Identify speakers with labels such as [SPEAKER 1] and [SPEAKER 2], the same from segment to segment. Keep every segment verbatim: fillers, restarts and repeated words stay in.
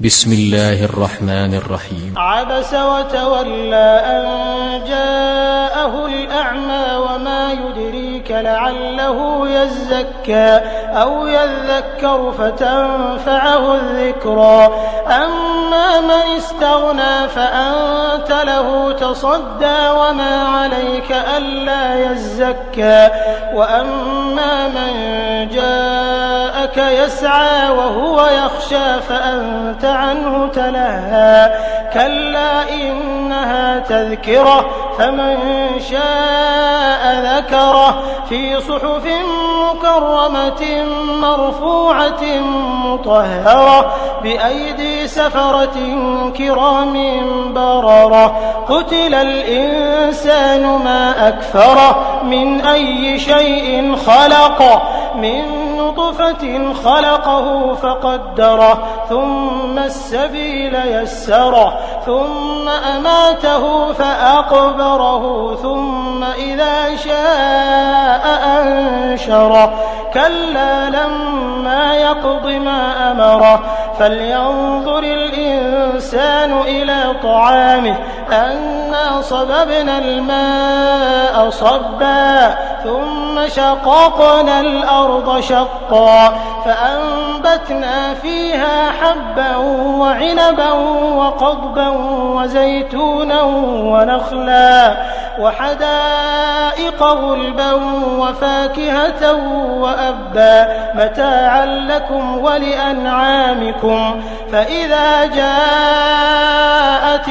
[SPEAKER 1] بسم الله الرحمن الرحيم.
[SPEAKER 2] عبس وتولى أن جاءه الأعمى وما يدريك لعله يزكى أو يذكر فتنفعه الذكرى. أما من استغنى فأنت له تصدى وما عليك ألا يزكى. وأما من جاءك يسعى وهو يخشى فأنت عنه تلهى. كلا إنها تذكرة فمن شاء ذكره في صحف مكرمة مرفوعة مطهرة بأيدي سفرة كرام بررة. قتل الإنسان ما أكفره من أي شيء خلق من نطفة خلقه فقدره ثم السبيل يسره ثم أماته فأقبره ثم إذا شاء أنشره. كلا لما يقض ما أمره فلينظر الإنسان إلى طعامه أنا صببنا الماء صبا ثم شققنا الأرض شقا فأنبتنا فيها حبا وعنبا وقضبا وزيتونا ونخلا وحدائق غلبا وفاكهة وأبا متاعا لكم ولأنعامكم. فإذا جاءت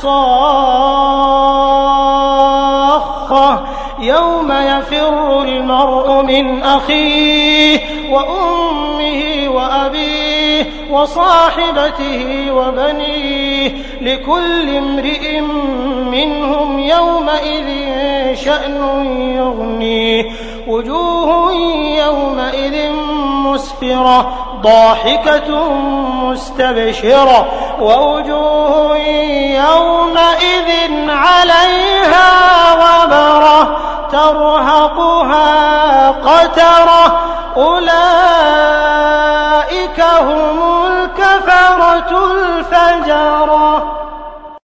[SPEAKER 2] الصاخة يوم يفر المرء من أخيه وأمه وأبيه وصاحبته وبنيه لكل امرئ منهم يومئذ شأن يغنيه. وجوه يومئذ مسفرة ضاحكة مستبشرة ووجوه يومئذ عليها غبرة ترهقها قترة. أولئك هم الكفرة الفجرة.